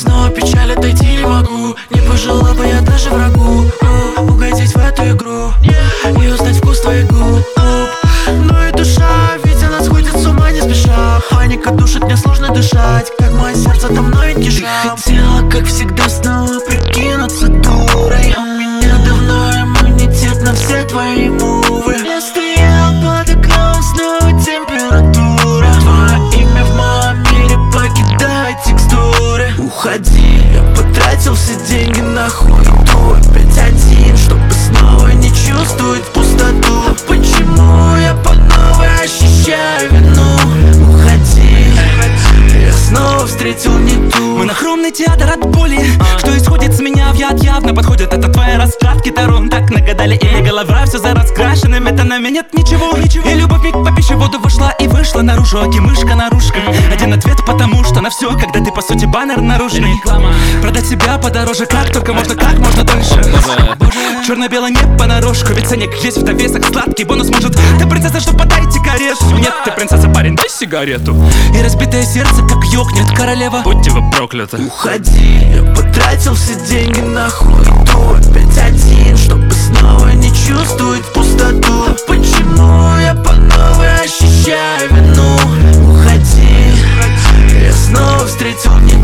снова печаль, отойти не могу. Не пожелал бы я даже врагу угодить в эту игру и узнать вкус твоих губ. Ну и душа, ведь она сходит с ума не спеша. Паника душит, мне сложно дышать, как мое сердце там новенький шрам. Хотела, как всегда, снова прикинуться дурой. У меня давно иммунитет на все твои мувы. Я стоял под окном, снова температура. Твое имя в моем мире покидает текстуры. Уходи, я потратил все деньги на хуету. Опять один, чтобы снова не чувствовать пустоту. А почему я по новой ощущаю вину? Уходи, я снова встретил не ту. Монохромный театр от боли, что исходит с меня в яд явно подходит. Это твои раскладки Тарон так нагадали. Или голова все за раскрашенным, это на меня нет ничего. И любовь миг по пищеводу вошла и вышла наружу. Аки мышка наружка. Один ответ, потому что на все, когда ты по сути баннер наружный. Продать себя подороже, как только можно, как можно дольше. Черно-бело не понарошку, ведь ценник есть в довесок. Сладкий бонус может. Ты принцесса, что подайте карету. Нет, ты принцесса, парень, дай сигарету. И разбитое сердце, как ёкнет королева. Будьте вы прокляты. Уходи, я потратил все деньги на хуету. Опять один, чтобы снова не чувствовать пустоту. А почему я по новой ощущаю вину? Уходи, я снова встретил не